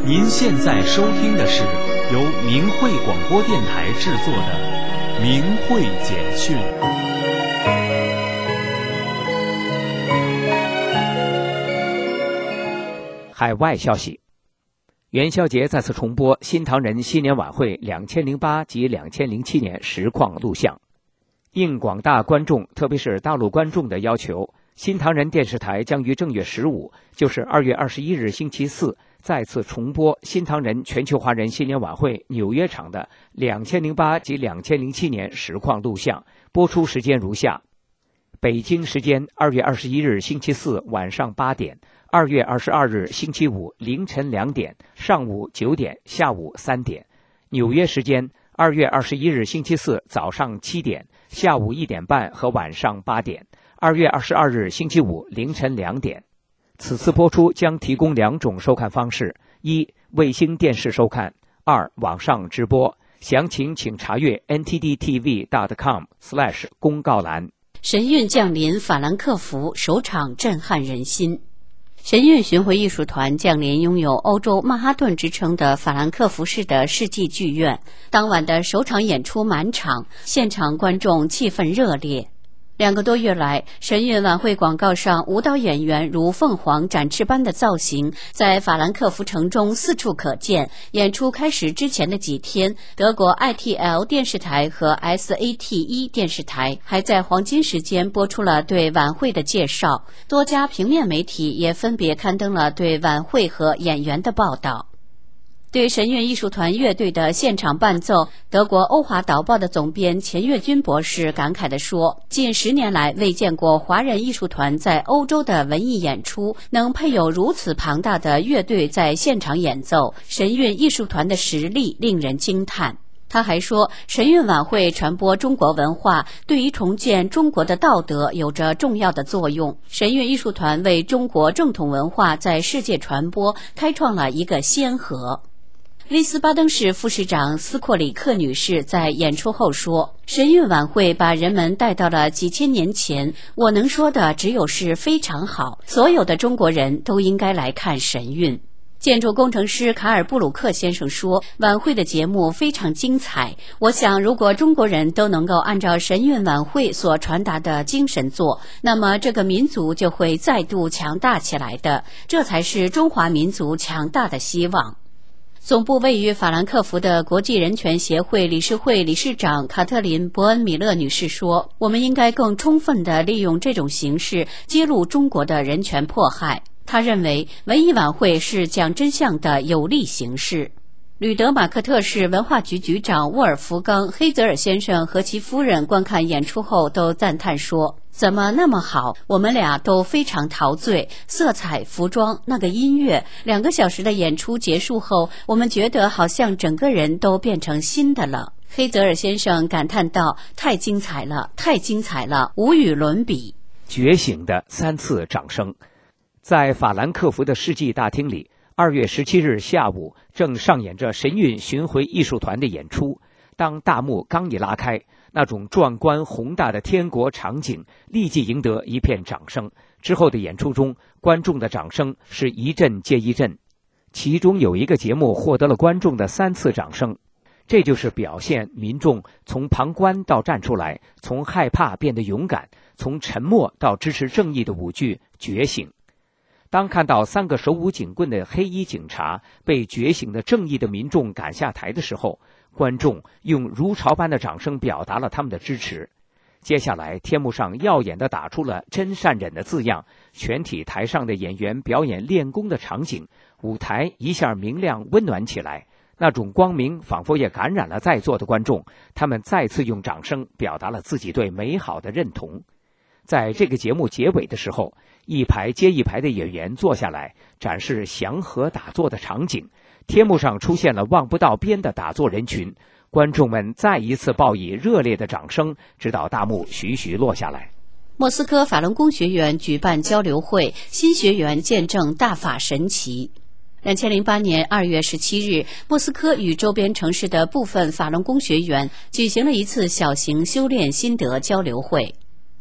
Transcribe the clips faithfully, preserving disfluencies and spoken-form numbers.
您现在收听的是由明慧广播电台制作的《明慧简讯》。 海外消息，元宵节再次重播新唐人新年晚会两千零八及两千零七年实况录像。应广大观众，特别是大陆观众的要求，新唐人电视台将于正月十五，就是二月二十一日星期四，再次重播新唐人全球华人新年晚会纽约场的两千零八及两千零七年实况录像，播出时间如下：北京时间二月二十一日星期四晚上八点，二月二十二日星期五凌晨两点、上午九点、下午三点；纽约时间二月二十一日星期四早上七点、下午一点半和晚上八点；二月二十二日星期五凌晨两点。此次播出将提供两种收看方式：一、卫星电视收看；二、网上直播。详情请查阅 N T D T V dot com slash 公告栏。 神韵降临法兰克福，首场震撼人心。神韵巡回艺术团降临拥有欧洲曼哈顿之称的法兰克福市的世纪剧院，当晚的首场演出满场，现场观众气氛热烈。两个多月来，神韵晚会广告上舞蹈演员如凤凰展翅般的造型在法兰克福城中四处可见。演出开始之前的几天，德国 I T L 电视台和 S A T 一 电视台还在黄金时间播出了对晚会的介绍，多家平面媒体也分别刊登了对晚会和演员的报道。对神韵艺术团乐队的现场伴奏，德国欧华导报的总编钱跃军博士感慨地说，近十年来未见过华人艺术团在欧洲的文艺演出能配有如此庞大的乐队在现场演奏，神韵艺术团的实力令人惊叹。他还说，神韵晚会传播中国文化，对于重建中国的道德有着重要的作用。神韵艺术团为中国正统文化在世界传播开创了一个先河。威斯巴登市副市长斯阔里克女士在演出后说，神韵晚会把人们带到了几千年前，我能说的只有是非常好，所有的中国人都应该来看神韵。建筑工程师卡尔布鲁克先生说，晚会的节目非常精彩，我想如果中国人都能够按照神韵晚会所传达的精神做，那么这个民族就会再度强大起来的，这才是中华民族强大的希望。总部位于法兰克福的国际人权协会理事会理事长卡特琳·伯恩米勒女士说，我们应该更充分地利用这种形式揭露中国的人权迫害。她认为文艺晚会是讲真相的有力形式。吕德马克特市文化局局长沃尔夫冈·黑泽尔先生和其夫人观看演出后都赞叹说，怎么那么好，我们俩都非常陶醉，色彩、服装，那个音乐，两个小时的演出结束后，我们觉得好像整个人都变成新的了。黑泽尔先生感叹道，太精彩了，太精彩了，无与伦比。 觉醒的三次掌声。在法兰克福的世纪大厅里，二月十七日下午正上演着神韵巡回艺术团的演出。当大幕刚一拉开，那种壮观宏大的天国场景立即赢得一片掌声。之后的演出中，观众的掌声是一阵接一阵，其中有一个节目获得了观众的三次掌声。这就是表现民众从旁观到站出来，从害怕变得勇敢，从沉默到支持正义的舞剧《觉醒》。当看到三个手舞警棍的黑衣警察被觉醒的正义的民众赶下台的时候，观众用如潮般的掌声表达了他们的支持。接下来天幕上耀眼地打出了真善忍的字样，全体台上的演员表演练功的场景，舞台一下明亮温暖起来，那种光明仿佛也感染了在座的观众，他们再次用掌声表达了自己对美好的认同。在这个节目结尾的时候，一排接一排的演员坐下来，展示祥和打坐的场景，天幕上出现了望不到边的打坐人群，观众们再一次报以热烈的掌声，直到大幕徐徐落下来。 莫斯科法轮功学院举办交流会，新学员见证大法神奇。二零零八年二月十七日，莫斯科与周边城市的部分法轮功学员举行了一次小型修炼心得交流会。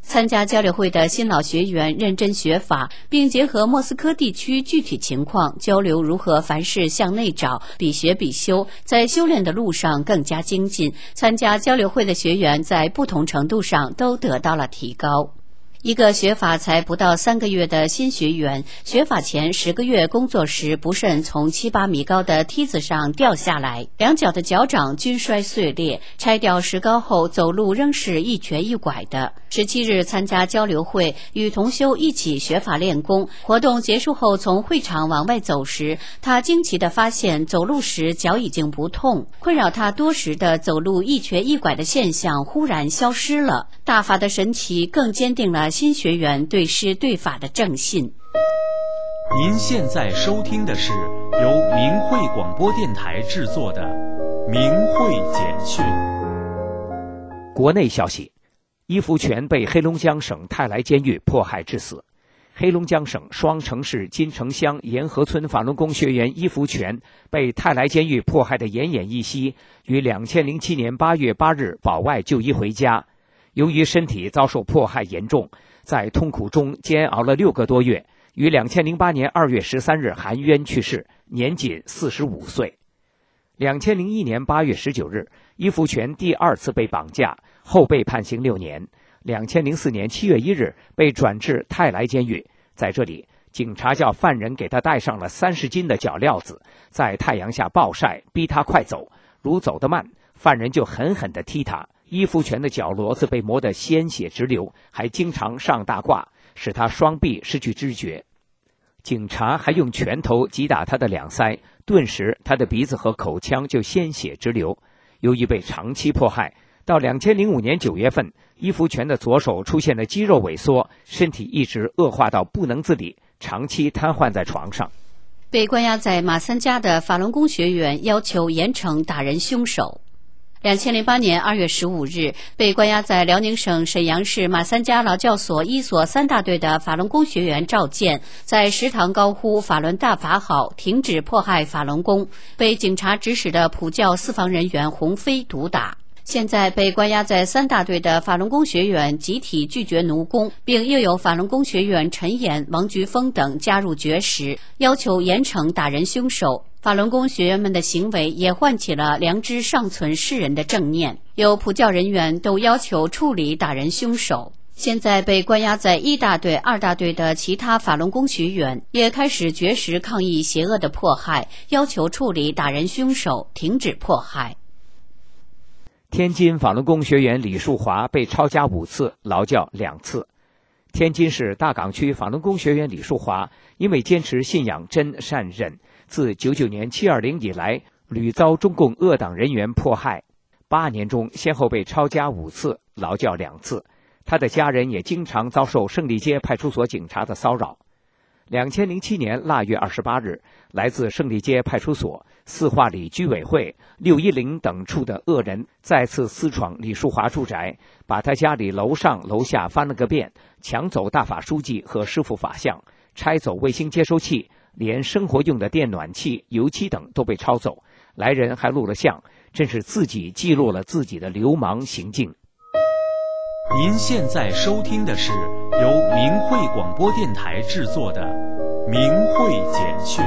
参加交流会的新老学员认真学法，并结合莫斯科地区具体情况交流如何凡事向内找，比学比修，在修炼的路上更加精进。参加交流会的学员在不同程度上都得到了提高。一个学法才不到三个月的新学员，学法前十个月工作时不慎从七八米高的梯子上掉下来，两脚的脚掌均摔碎裂，拆掉石膏后走路仍是一瘸一拐的。十七日参加交流会，与同修一起学法练功。活动结束后从会场往外走时，他惊奇地发现走路时脚已经不痛，困扰他多时的走路一瘸一拐的现象忽然消失了。大法的神奇更坚定了新学员对师对法的正信。 您现在收听的是由明慧广播电台制作的《明慧简讯》。 国内消息，伊福全被黑龙江省泰来监狱迫害致死。黑龙江省双城市金城乡沿河村法轮功学员伊福全被泰来监狱迫害得奄奄一息，于两千零七年八月八日保外就医回家。由于身体遭受迫害严重，在痛苦中煎熬了六个多月，于两千零八年二月十三日含冤去世，年仅四十五岁。两千零一年八月十九日，伊福全第二次被绑架，后被判刑六年。两千零四年七月一日被转至泰来监狱，在这里，警察叫犯人给他带上了三十斤的脚镣子，在太阳下暴晒，逼他快走。如走得慢，犯人就狠狠地踢他。伊福全的脚骡子被磨得鲜血直流，还经常上大褂，使他双臂失去知觉。警察还用拳头击打他的两腮，顿时他的鼻子和口腔就鲜血直流。由于被长期迫害，到两千零五年九月份，伊福全的左手出现了肌肉萎缩，身体一直恶化到不能自理，长期瘫痪在床上。 被关押在马三家的法轮功学员要求严惩打人凶手。两千零八年二月十五日，被关押在辽宁省沈阳市马三家劳教所一所三大队的法轮功学员赵健，在食堂高呼法轮大法好，停止迫害法轮功，被警察指使的普教四方人员洪飞毒打。现在被关押在三大队的法轮功学员集体拒绝奴工，并又有法轮功学员陈岩、王菊峰等加入绝食，要求严惩打人凶手。法轮功学员们的行为也唤起了良知尚存世人的正念，有普教人员都要求处理打人凶手。现在被关押在一大队、二大队的其他法轮功学员也开始绝食抗议邪恶的迫害，要求处理打人凶手，停止迫害。 天津法轮功学员李树华被抄家五次，劳教两次。天津市大港区法轮功学员李树华因为坚持信仰真善忍，自九九年七二零以来屡遭中共恶党人员迫害，八年中先后被抄家五次，劳教两次。他的家人也经常遭受胜利街派出所警察的骚扰。两千零七年腊月二十八日，来自胜利街派出所、四化里居委会、六一零等处的恶人再次私闯李树华住宅，把他家里楼上楼下翻了个遍，抢走大法书记和师父法像，拆走卫星接收器，连生活用的电暖器、油漆等都被抄走。来人还录了像，真是自己记录了自己的流氓行径。 您现在收听的是由明慧广播电台制作的《明慧简讯》。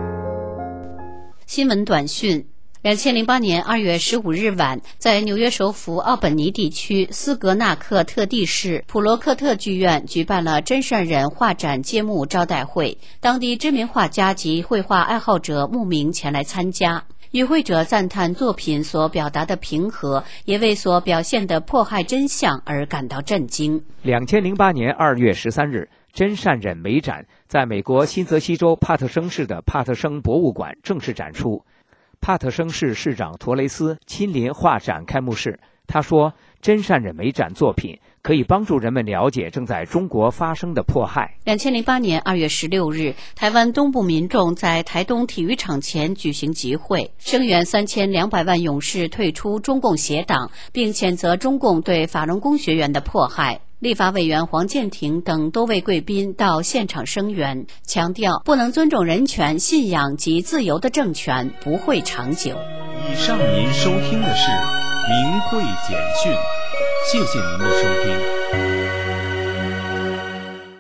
新闻短讯：两千零八年二月十五日晚，在纽约首府奥本尼地区斯格纳克特地市普罗克特剧院举办了真善忍画展揭幕招待会，当地知名画家及绘画爱好者慕名前来参加。与会者赞叹作品所表达的平和，也为所表现的迫害真相而感到震惊。 两千零八年二月十三日，真善忍美展在美国新泽西州帕特生市的帕特生博物馆正式展出。帕特生市市长托雷斯亲临画展开幕式，他说：“真善忍美展作品可以帮助人们了解正在中国发生的迫害。” 两千零八年二月十六日，台湾东部民众在台东体育场前举行集会，声援三千两百万勇士退出中共邪党，并谴责中共对法轮功学员的迫害。立法委员黄健庭等多位贵宾到现场声援，强调不能尊重人权、信仰及自由的政权不会长久。 以上您收听的是明慧简讯，谢谢您的收听。